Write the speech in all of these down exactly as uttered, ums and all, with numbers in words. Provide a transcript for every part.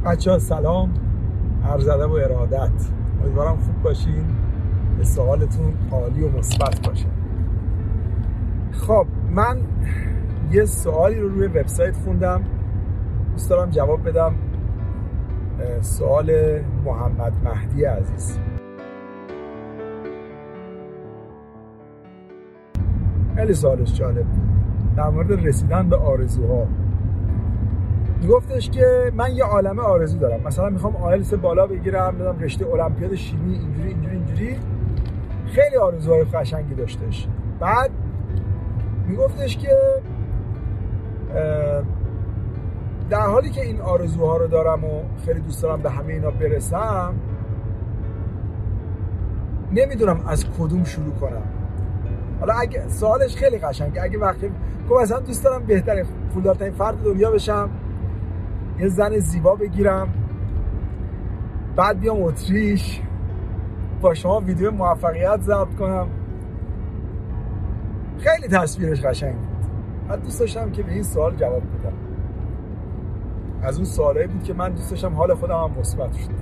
بچه‌ها سلام، عرض ادب و ارادت. امیدوارم خوب باشین، به سوالتون عالی و مثبت باشه. خب من یه سوالی رو روی وبسایت خوندم، دوست دارم جواب بدم. سوال محمد مهدی عزیز. خیلی سوالش جالب بود، در مورد رسیدن به آرزوها. میگفتش که من یه عالمه آرزو دارم، مثلا میخوام آیلتس بالا بگیرم، بدم رشته المپیاد شیمی، اینجوری اینجوری اینجوری. خیلی آرزوهای قشنگی داشتش. بعد میگفتش که در حالی که این آرزوها رو دارم و خیلی دوست دارم به همه اینا برسم، نمیدونم از کدوم شروع کنم. حالا اگه سوالش خیلی قشنگه، اگه وقتی که مثلا دوست دارم بهترین پولدارترین فرد دنیا بشم، یه زن زیبا بگیرم، بعد بیام اتریش با شما ویدیو موفقیت ضبط کنم، خیلی تصویرش قشنگ بود. من دوست داشتم که به این سوال جواب بدم. از اون سوالایی بود که من دوست داشتم حال خودم هم مثبت شد.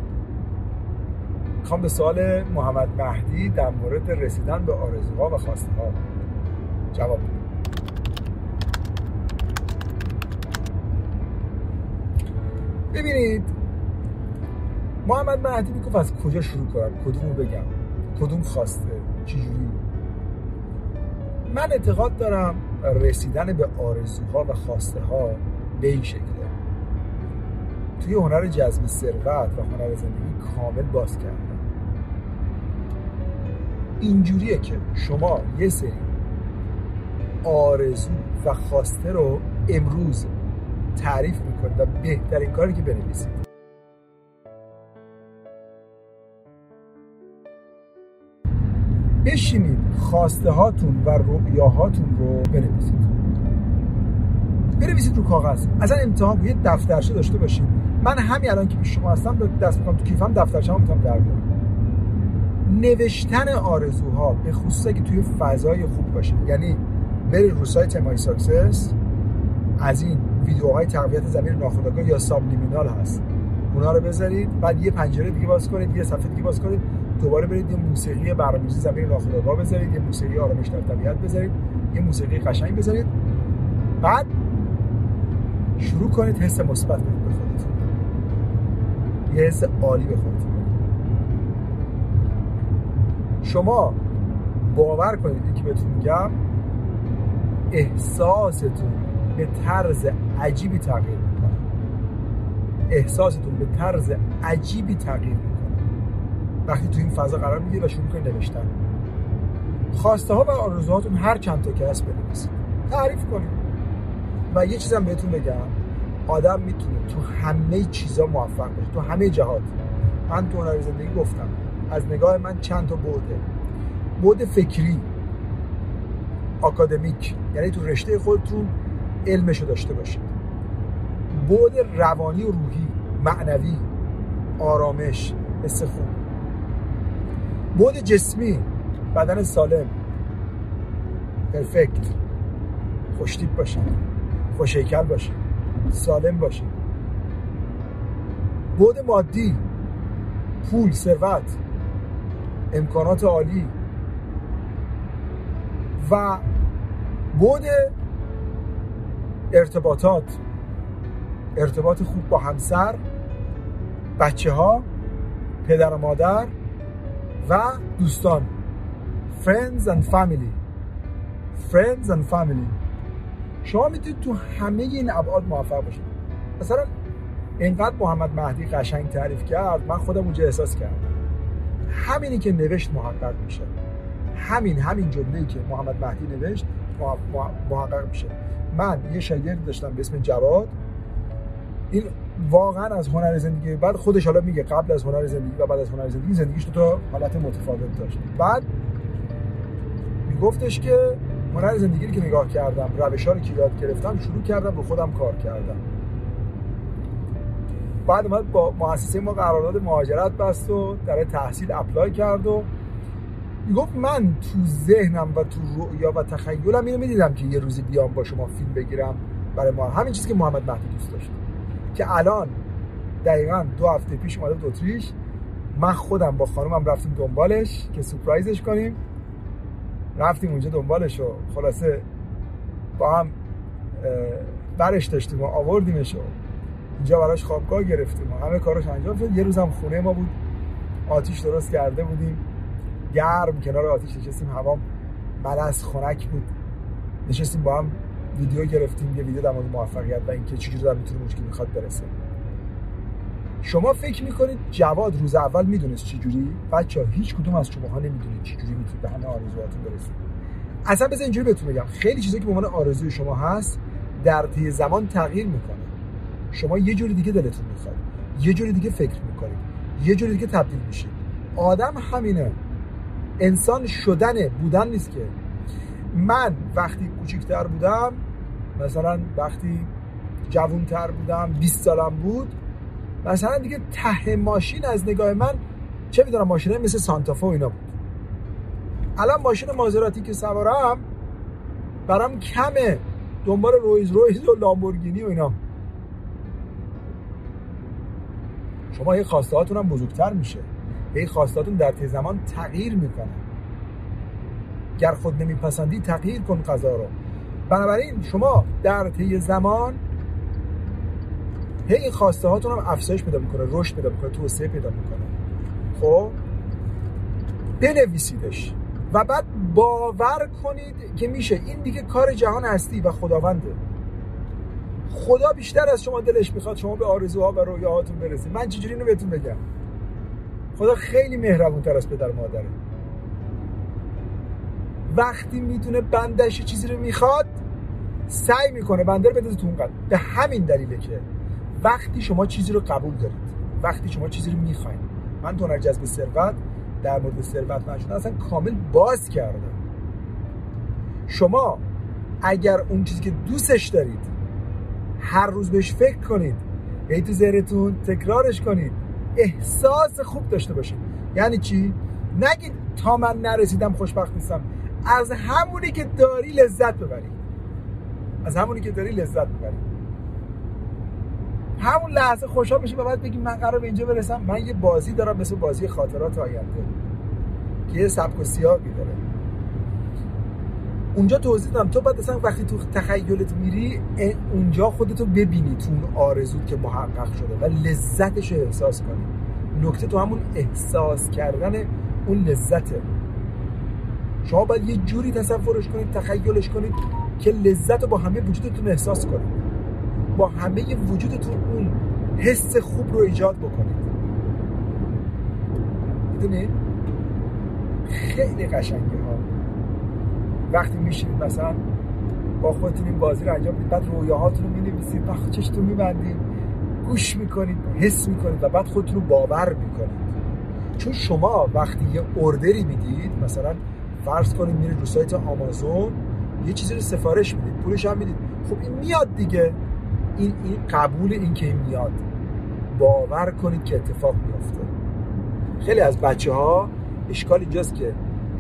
میخوام به سوال محمد مهدی در مورد رسیدن به آرزوها و خواسته ها جواب بدم. ببینید، محمد مهدی میگفت از کجا شروع کنم، کدومو بگم، کدوم خواسته، چجوری. من اعتقاد دارم رسیدن به آرزوها و خواسته ها به این شکله. توی هنر جذب ثروت و هنر زندگی کامل باز کردم. اینجوریه که شما یه سری آرزو و خواسته رو امروز تعریف میکنید و بهترین کاری که بنویسید. بشینید خواسته هاتون و رؤیاهاتون رو بنویسید. بنویسید رو کاغذ. اصلا امتحان یه دفترچه داشته باشید. من همین الان که پیش شما هستم دست میکنم تو کیفم، دفترچه‌ام میتونم در بیارم. نوشتن آرزوها به خصوص که توی فضای خوب باشه، یعنی برید رو سایت مای ساکسس، از این ویدیوهای تقویت ضمیر ناخودآگاه یا سابلیمینال هست، اونا رو بذارید، بعد یه پنجره دیگه باز کنید، یه صفحه دیگه باز کنید، دوباره برید یه موسیقی برنامه‌ریزی ضمیر ناخودآگاه بذارید، یه موسیقی آرامش در طبیعت بذارید، یه موسیقی قشنگ بذارید، بعد شروع کنید حس مثبت بدید به خودتون، یه حس عالی به خودتون. شما باور کنید این که بهتون میگم، احساستون به طرز عجیبی تغییر میکنه. احساستون به طرز عجیبی تغییر میکنه وقتی تو این فضا قرار میگیرید و شروع کنید نوشتن. خواسته ها و آرزوهاتون هر چند تا که هست بنویسید، تعریف کنید. و یه چیزم بهتون بگم، آدم میتونه تو همه چیزا موفق باشه، تو همه جهات. من تو هنر زندگی گفتم، از نگاه من چند تا بعده: بعد فکری، آکادمیک، یعنی تو رشته خودتون علمشو داشته باشید. بعد روانی و روحی، معنوی، آرامش، حس خوب. بعد جسمی، بدن سالم، پرفکت، خوشتیپ باشید، خوش‌هیکل باشید، سالم باشید. بعد مادی، پول، ثروت، امکانات عالی. و بعد ارتباطات، ارتباط خوب با همسر، بچه ها، پدر و مادر و دوستان. friends and family friends and family. شما میتونید تو همه این ابعاد موفق باشید. مثلا اینقدر محمد مهدی قشنگ تعریف کرد، من خودم اونجا احساس کردم همینی که نوشت محقق میشه. همین همین جمله‌ای که محمد مهدی نوشت محقق میشه. من یه شاگرد داشتم به اسم جواد، این واقعا از هنر زندگی بعد خودش حالا میگه قبل از هنر زندگی و بعد از هنر زندگی زندگیش دو تا حالت متفاوت داشت. بعد میگفتش که هنر زندگی رو که نگاه کردم، روش‌ها رو که یاد گرفتم، شروع کردم رو خودم کار کردم. بعد اومد با مؤسسه ما قرارداد مهاجرت بست و در تحصیل اپلای کرد و میگفت من تو ذهنم و تو رؤیا و تخیلم اینو میدیدم که یه روزی بیام با شما فیلم بگیرم برای ما. همین چیزی که محمد مهدی دوست داشت، که الان دقیقاً دو هفته پیش اومده بود اتریش. من خودم با خانومم رفتیم دنبالش که سورپرایزش کنیم. رفتیم اونجا دنبالش و خلاصه با هم برش داشتیم و آوردیمش و اینجا براش خوابگاه گرفتیم و همه کاراش انجام شد. یه روزم خونه ما بود، آتیش درست کرده بودیم، گرم کنار آتیش نشستیم، هوا ملس خنک بود، نشستیم با هم ویدیو گرفتیم، یه ویدیو در مورد موفقیت و اینکه چجوری در میتونه اون که میخواد برسه. شما فکر میکنید جواد روز اول میدونست چجوری؟ بچه‌ها هیچ کدوم از شماها نمیدونید چجوری میتونید به همه آرزوهاتون برسید. اصلا بذار اینجوری بهتون بگم، خیلی چیزایی که به عنوان آرزوی شما هست در طی زمان تغییر میکنه. شما یه جوری دیگه دلتون میخواد، یه جوری دیگه فکر میکنید، یه جوری دیگه تبدیل میشید. آدم همینه، انسان شدنه، بودن نیست که. من وقتی کوچیک‌تر بودم، مثلا وقتی جوان‌تر بودم، بیست سالم بود، مثلا دیگه ته ماشین از نگاه من چه میدونم ماشینه مثل سانتافه و اینا بود. الان ماشین مازراتی که سوارم برام کمه، دنبال رویز رویز و لامبورگینی و اینا. شما هی خواسته هاتون هم بزرگتر میشه، هی خواسته هاتون در طی زمان تغییر میکنه. گر خود نمیپسندی تغییر کن قضا رو. بنابراین شما در طی زمان هی این خواسته هاتون هم افزایش پیدا میکنه، رشد پیدا میکنه، توسعه پیدا میکنه. خب بنویسیدش و بعد باور کنید که میشه. این دیگه کار جهان هستی و خداونده. خدا بیشتر از شما دلش میخواد شما به آرزوها و رویاهاتون برسید. من چجوری اینو بهتون بگم؟ خدا خیلی مهربونتر از پدر مادره. وقتی میدونه بندش چیزی رو میخواد، سعی میکنه بنده رو بده تو اون قلب. به همین دلیله که وقتی شما چیزی رو قبول دارید، وقتی شما چیزی رو میخواین، من تو جذب ثروت در مورد ثروت شدن اصلا کامل باز کردم. شما اگر اون چیزی که دوستش دارید هر روز بهش فکر کنید، هی تو ذهنتون تکرارش کنید، احساس خوب داشته باشید. یعنی چی؟ نگید تا من نرسیدم خوشبخت نیستم. از همونی که داری لذت ببرید، از همونی که داری لذت ببرید. همون لحظه خوشحال بشی و بعد بگی من قراره به اینجا برسم. من یه بازی دارم مثل بازی خاطرات آینده که یه سبک و سیاقی داره. اونجا توضیح دادم تو بعد اصلا وقتی تو تخیلت میری اونجا خودتو ببینی تو اون آرزوت که محقق شده و لذتش رو احساس کنی. نکته تو همون احساس کردن اون لذته. شما باید یه جوری تصورش کنید، تخیلش کنید که لذت رو با همه وجودتون احساس کنید، با همه وجودتون اون حس خوب رو ایجاد بکنید. میدونید خیلی قشنگه ها. وقتی میشینید مثلا با خودتون این بازی رو انجام میدید، بعد رویاهاتون رو مینویسید، بعد چشتون میبندید، گوش میکنید، حس میکنید و بعد خودتون رو باور میکنید. چون شما وقتی یه اوردری میدید، مثلا فرض کنید میرید رو سایت آمازون یه چیزی رو سفارش میدید، پولش هم میدید، خب این میاد دیگه. این این قبول این که این میاد، باور کنید که اتفاق میفته. خیلی از بچه ها اشکال اینجاست که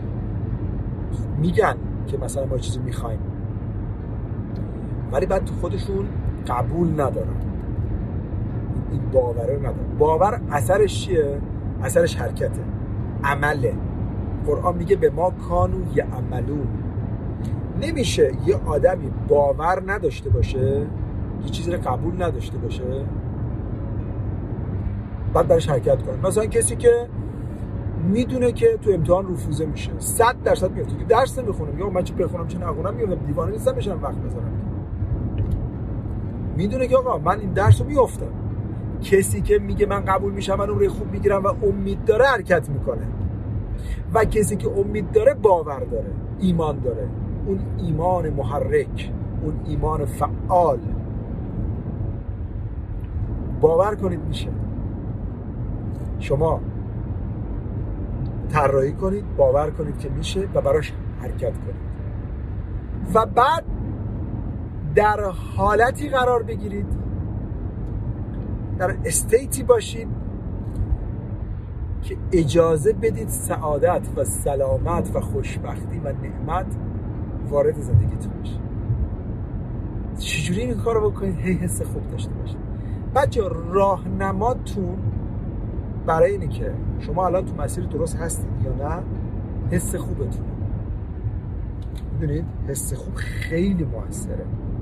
میگن که مثلا ما چیزی میخوایم ولی بعد تو خودشون قبول ندارن، این باوره ندارن. باور اثرش چیه؟ اثرش حرکته، عمله. قرآن میگه به ما کانو یعملون. نمیشه یه آدمی باور نداشته باشه، یه چیزی رو قبول نداشته باشه بعد برش حرکت کنه. مثلا کسی که میدونه که تو امتحان رفوزه میشه، صد درصد میفته که درس نمیخونه، میگه من چه بخونم چه نخونم، میگم دیوانه نیستم بشم وقت بذارم. میدونه که آقا من این درسو میافتم. کسی که میگه من قبول میشم، من نمره خوب میگیرم و امید داره حرکت میکنه. و کسی که امید داره باور داره، ایمان داره، اون ایمان محرک، اون ایمان فعال. باور کنید میشه. شما طراحی کنید، باور کنید که میشه و براش حرکت کنید و بعد در حالتی قرار بگیرید، در استیتی باشید که اجازه بدید سعادت و سلامت و خوشبختی و نعمت وارد زندگیتون بشه. چجوری این کار رو بکنید؟ هی حس خوب داشته باشید. بچه راهنماتون برای اینی که شما الان تو مسیر درست هستید یا نه حس خوبتون. میدونید حس خوب خیلی موثره.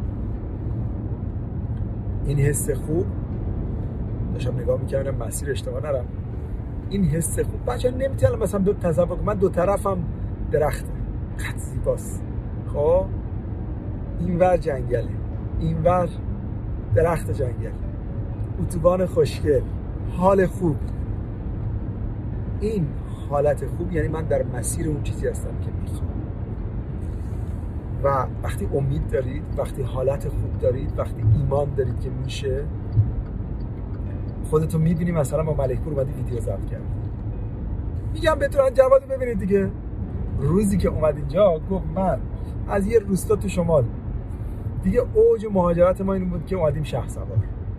این حس خوب داشتم نگاه میکردم مسیر اشتباه نرم. این حس خوب بچه نمیتونم مثلا دو تصور کنم من دو طرفم درخته خط زیباست، خب این ور جنگله این ور درخت جنگل، اتوبان خوشگل، حال خوب. این حالت خوب یعنی من در مسیر اون چیزی هستم که میخوام. و وقتی امید دارید، وقتی حالت خوب دارید، وقتی ایمان دارید که میشه، خودتون میبینی. مثلا با ملک پور اومدی ویدیو ضبط کرد، میگم بهتون جواد ببینید دیگه. روزی که اومد اینجا گفت من از یه روستا تو شمال دیگه اوج مهاجرت ما این بود که اومدیم شهرسوار.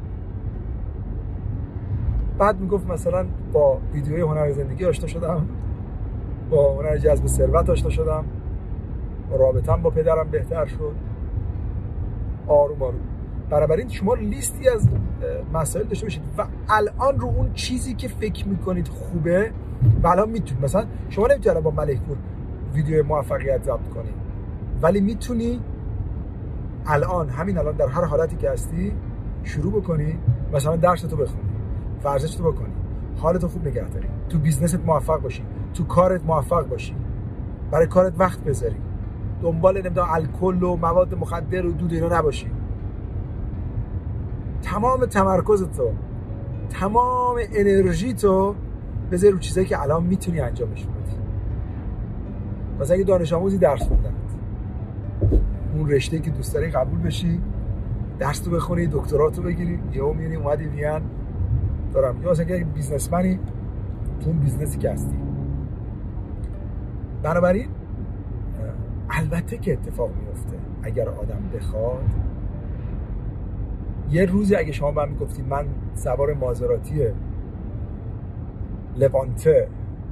بعد میگفت مثلا با ویدیوی هنر زندگی آشنا شدم، با هنر جذب ثروت آشنا شدم، رابطه‌ام با پدرم بهتر شد، آروم آروم. بنابراین شما لیستی از مسائل داشته باشید و الان رو اون چیزی که فکر میکنید خوبه و الان میتونید. مثلا شما نمیتونید با ملک پور ویدیو موفقیت ضبط کنی، ولی میتونی الان همین الان در هر حالتی که هستی شروع بکنی، مثلا درستو بخونی، ورزشتو بکنی، حالتو خوب نگه داری، تو بیزنست موفق باشی، تو کارت موفق باشی، برای کارت وقت بذاری، دنبال نمیدونم الکل و مواد مخدر و دود اینا نباشی. تمام تمرکزتو، تمام انرژیتو بذاری رو چیزایی که الان میتونی انجامش بدی. مثلا اگه دانش آموزی درس خوندن، اون رشته‌ای که دوست داری قبول بشی، درس تو بخونی، دکتراتو بگیری، یهو میبینی اومدی میگن دارم. یا مثلا اگه بیزنسمنی، تو اون بیزنسی که هستی. بنابراین البته که اتفاق میفته اگر آدم بخواد. یه روزی اگه شما من میگفتی من سوار مازراتی لوانته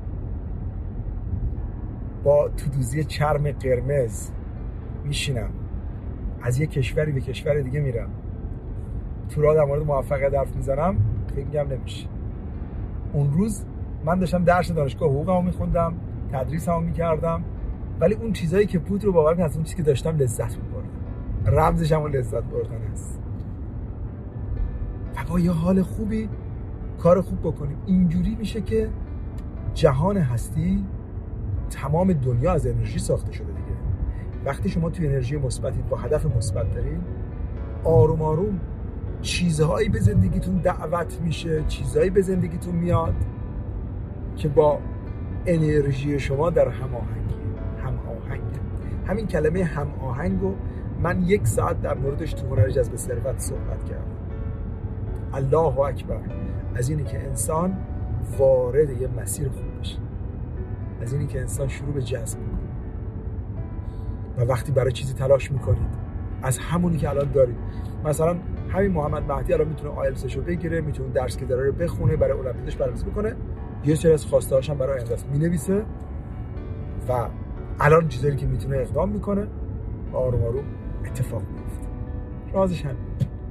با تودوزی چرم قرمز میشینم، از یه کشوری به کشور دیگه میرم، تو راه در مورد موفقیت حرف میزنم، فکر میگم نمیشه. اون روز من داشتم درس دانشگاه حقوقمو میخوندم، تدریسمو میکردم، ولی اون چیزایی که بود رو باور کن از اون چیزی که داشتم لذت میبردم. رمزش هم لذت بردن است. و با یه حال خوبی کار خوب بکنیم، اینجوری میشه که جهان هستی، تمام دنیا از انرژی ساخته شده دیگه. وقتی شما توی انرژی مثبتید، با هدف مثبت دارین، آروم آروم چیزهایی به زندگیتون دعوت میشه، چیزهایی به زندگیتون میاد که با انرژی شما در هماهنگی. هماهنگ، همین کلمه هماهنگو من یک ساعت در موردش تو هنر جذب ثروت صحبت کردم. الله اکبر. از اینی که انسان وارد یه مسیر خوب بشه، از اینی که انسان شروع به جذب میکنه و وقتی برای چیزی تلاش میکنید از همونی که الان دارید. مثلا همین محمد مهدی الان میتونه آیلتسشو بگیره، میتونه درس که داره رو بخونه، برای المپیادش برنامه‌ریزی بکنه، یه سری از خواسته‌هاش هم برای آینده‌اش مینویسه و الان چیزایی که میتونه اقدام میکنه، آروم آروم اتفاق میفته. رازش همین.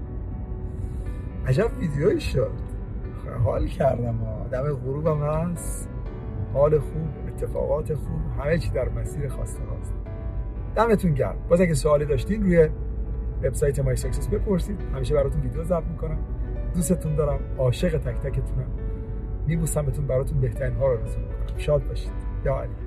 عجب ویدیویی شد، حال کردم ها. دم غروبم هست، حال خوب، اتفاقات خوب، همه چی در مسیر خواسته هاست. دمتون گرم. باز اگه سوالی داشتین روی وبسایت مای ساکسس بپرسید، همیشه براتون ویدیو ضبط میکنم. دوستتون دارم، عاشق تک تکتونم، میبوسم بهتون، براتون بهترین ها رو آرزو میکنم. شاد باشید. یا علی.